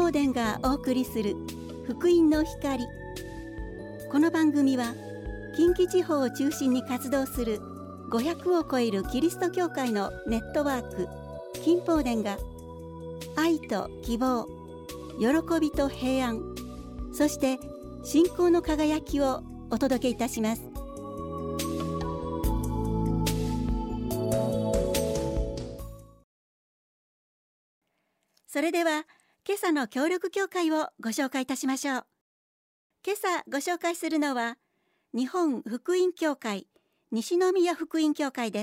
宝殿がお送りする福音の光。この番組は近畿地方を中心に活動する500を超えるキリスト教会のネットワーク金宝殿が愛と希望、喜びと平安、そして信仰の輝きをお届けいたします。それでは今朝の協力教会をご紹介いたしましょう。今朝ご紹介するのは日本福音教会西宮福音教会です。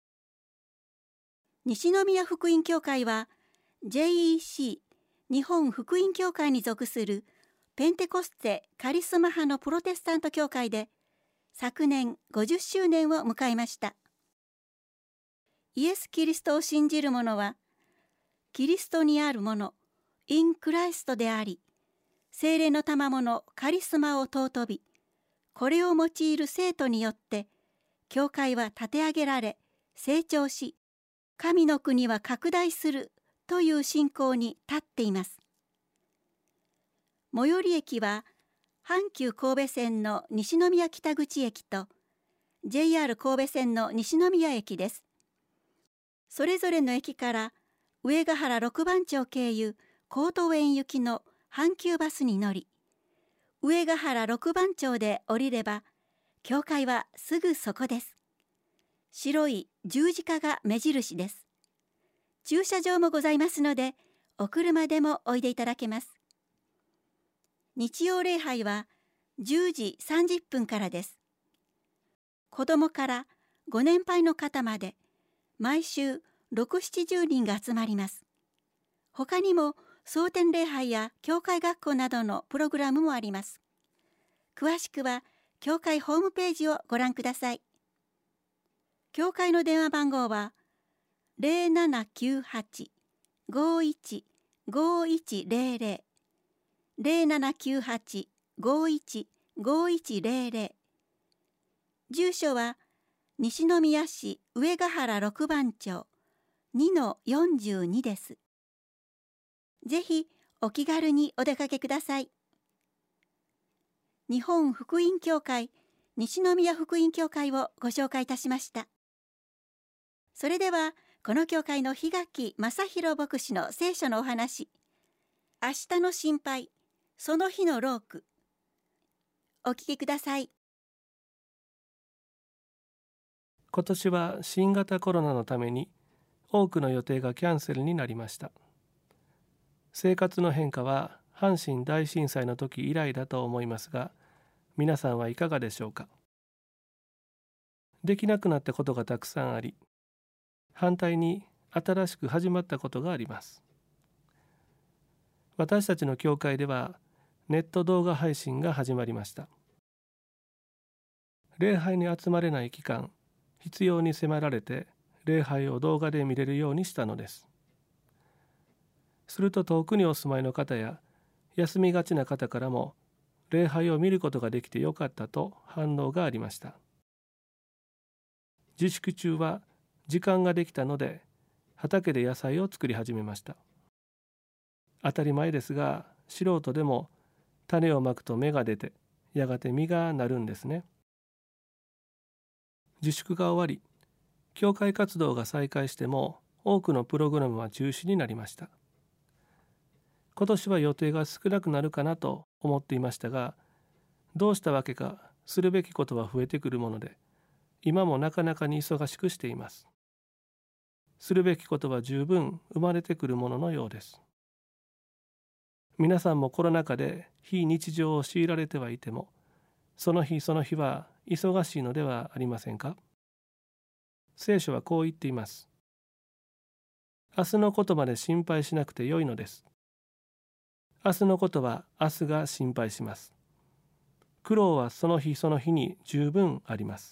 西宮福音教会は JEC 日本福音教会に属するペンテコステカリスマ派のプロテスタント教会で昨年50周年を迎えました。イエス・キリストを信じる者はキリストにあるもの、インクライストであり、聖霊の賜物カリスマを尊び、これを用いる生徒によって、教会は立て上げられ、成長し、神の国は拡大するという信仰に立っています。最寄り駅は、阪急神戸線の西宮北口駅と、JR 神戸線の西宮駅です。それぞれの駅から、上ヶ原六番町経由コートウェイン行きの阪急バスに乗り、上ヶ原六番町で降りれば、教会はすぐそこです。白い十字架が目印です。駐車場もございますので、お車でもおいでいただけます。日曜礼拝は10時30分からです。子供からご年配の方まで、毎週6、70人が集まります。他にも蒼天礼拝や教会学校などのプログラムもあります。詳しくは教会ホームページをご覧ください。教会の電話番号は 0798-51-5100 0798-51-5100。住所は西宮市上ヶ原六番町2-42です。ぜひお気軽にお出かけください。日本福音教会西宮福音教会をご紹介いたしました。それではこの教会の檜垣正弘牧師の聖書のお話、明日の心配、その日の労苦、お聞きください。 今年は新型コロナのために多くの予定がキャンセルになりました。生活の変化は阪神大震災の時以来だと思いますが、皆さんはいかがでしょうか。できなくなったことがたくさんあり、反対に新しく始まったことがあります。私たちの教会ではネット動画配信が始まりました。礼拝に集まれない期間、必要に迫られて礼拝を動画で見れるようにしたのです。すると遠くにお住まいの方や休みがちな方からも礼拝を見ることができてよかったと反応がありました。自粛中は時間ができたので畑で野菜を作り始めました。当たり前ですが、素人でも種をまくと芽が出てやがて実がなるんですね。自粛が終わり、教会活動が再開しても多くのプログラムは中止になりました。今年は予定が少なくなるかなと思っていましたが、どうしたわけかするべきことは増えてくるもので、今もなかなかに忙しくしています。するべきことは十分生まれてくるもののようです。皆さんもコロナ禍で非日常を強いられてはいても、その日その日は忙しいのではありませんか。聖書はこう言っています。明日のことまで心配しなくてよいのです。明日のことは明日が心配します。苦労はその日その日に十分あります。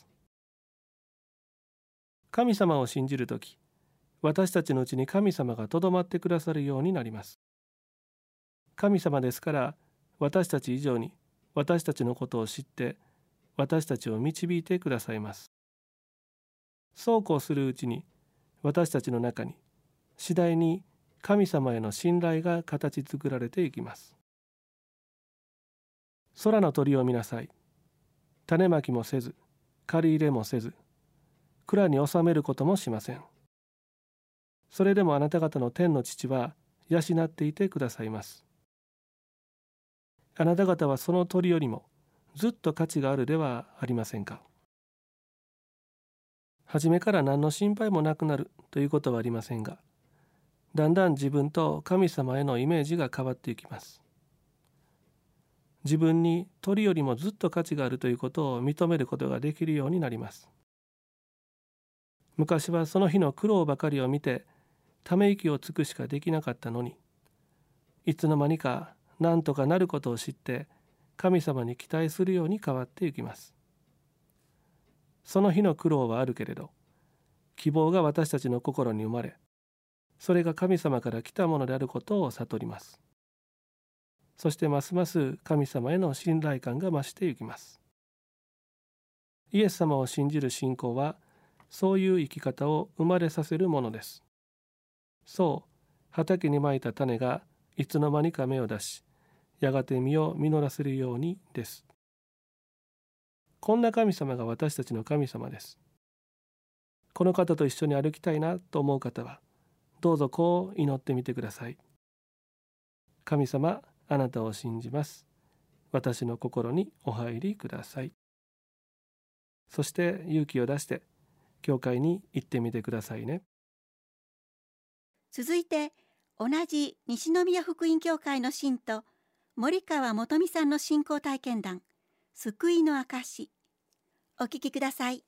神様を信じるとき、私たちのうちに神様がとどまってくださるようになります。神様ですから、私たち以上に私たちのことを知って、私たちを導いてくださいます。そうこうするうちに、私たちの中に次第に神様への信頼が形作られていきます。空の鳥を見なさい。種まきもせず、刈り入れもせず、蔵に収めることもしません。それでもあなた方の天の父は養っていてくださいます。あなた方はその鳥よりもずっと価値があるではありませんか。初めから何の心配もなくなるということはありませんが、だんだん自分と神様へのイメージが変わっていきます。自分に鳥よりもずっと価値があるということを認めることができるようになります。昔はその日の苦労ばかりを見てため息をつくしかできなかったのに、いつの間にか何とかなることを知って神様に期待するように変わっていきます。その日の苦労はあるけれど、希望が私たちの心に生まれ、それが神様から来たものであることを悟ります。そしてますます神様への信頼感が増していきます。イエス様を信じる信仰は、そういう生き方を生まれさせるものです。そう、畑にまいた種がいつの間にか芽を出し、やがて実を実らせるようにです。こんな神様が私たちの神様です。この方と一緒に歩きたいなと思う方は、どうぞこう祈ってみてください。神様、あなたを信じます。私の心にお入りください。そして勇気を出して教会に行ってみてくださいね。 続いて、同じ西宮福音教会の信徒森川元美さんの信仰体験談、救いの証。お聞きください。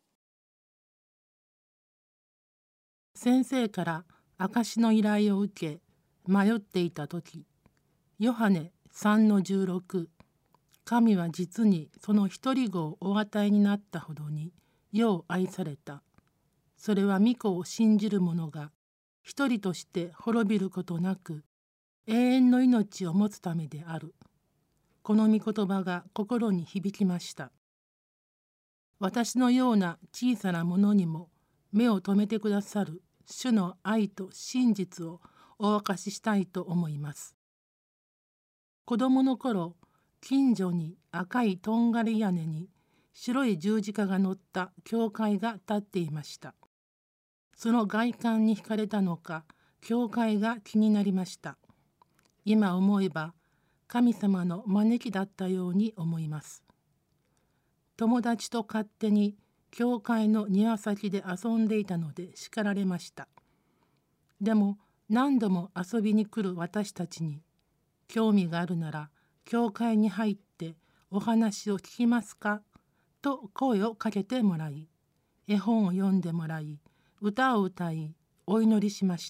先生から証の依頼を受け迷っていた時、ヨハネ 3-16、神は実にその一人子をお与えになったほどによう愛された。それは御子を信じる者が一人として滅びることなく永遠の命を持つためである。この御言葉が心に響きました。私のような小さなものにも目を留めてくださる主の愛と真実をお明かししたいと思います。子供の頃、近所に赤いとんがり屋根に白い十字架が乗った教会が建っていました。その外観に惹かれたのか、教会が気になりました。今思えば神様の招きだったように思います。友達と勝手に教会の庭先で遊んでいたので叱られました。でも何度も遊びに来る私たちに、興味があるなら教会に入ってお話を聞きますかと声をかけてもらい、絵本を読んでもらい、歌を歌い、お祈りしました。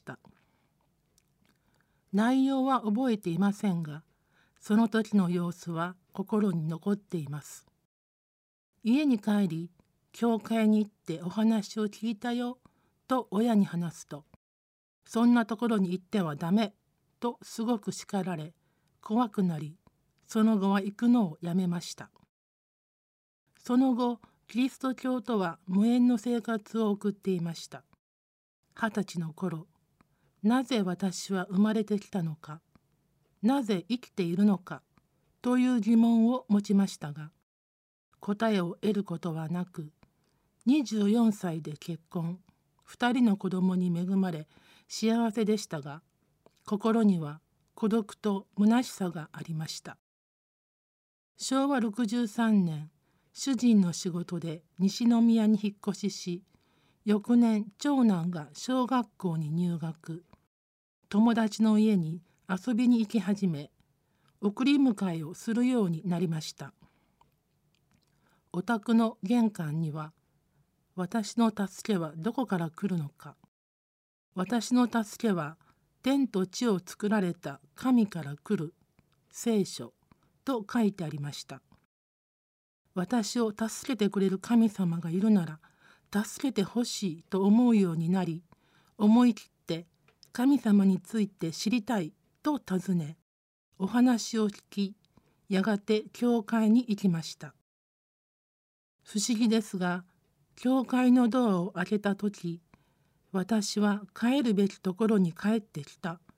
内容は覚えていませんが、その時の様子は心に残っています。家に帰り、教会に行ってお話を聞いたよと親に話すと、そんなところに行ってはダメとすごく叱られ、怖くなり、その後は行くのをやめました。その後、キリスト教とは無縁の生活を送っていました。20歳の頃、なぜ私は生まれてきたのか、なぜ生きているのかという疑問を持ちましたが、答えを得ることはなく、24歳で結婚、2人の子供に恵まれ幸せでしたが、心には孤独と虚しさがありました。昭和63年、主人の仕事で西宮に引っ越しし、翌年長男が小学校に入学、友達の家に遊びに行き始め、送り迎えをするようになりました。お宅の玄関には、私の助けはどこから来るのか、私の助けは天と地を作られた神から来る、聖書と書いてありました。私を助けてくれる神様がいるなら、助けてほしいと思うようになり、思い切って神様について知りたいと尋ね、お話を聞き、やがて教会に行きました。不思議ですが、教会のドアを開けたとき、私は帰るべきところに帰ってきた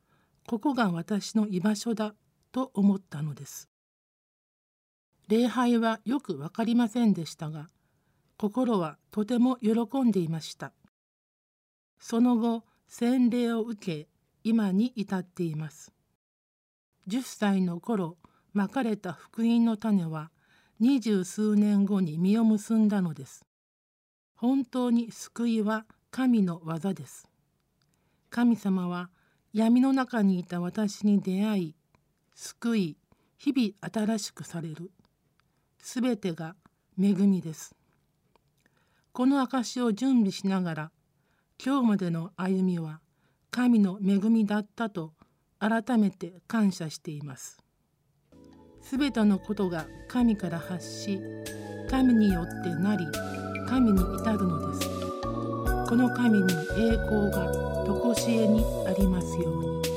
ここが私の居場所だと思ったのです。礼拝はよくわかりませんでしたが、心はとても喜んでいました。その後、洗礼を受け、今に至っています。10歳の頃、まかれた福音の種は、20数年後に実を結んだのです。本当に救いは神の技です。神様は闇の中にいた私に出会い、救い、日々新しくされる。すべてが恵みです。この証を準備しながら、今日までの歩みは神の恵みだったと改めて感謝しています。すべてのことが神から発し、神によってなり、神に至るのです。この神に栄光が常しえにありますように。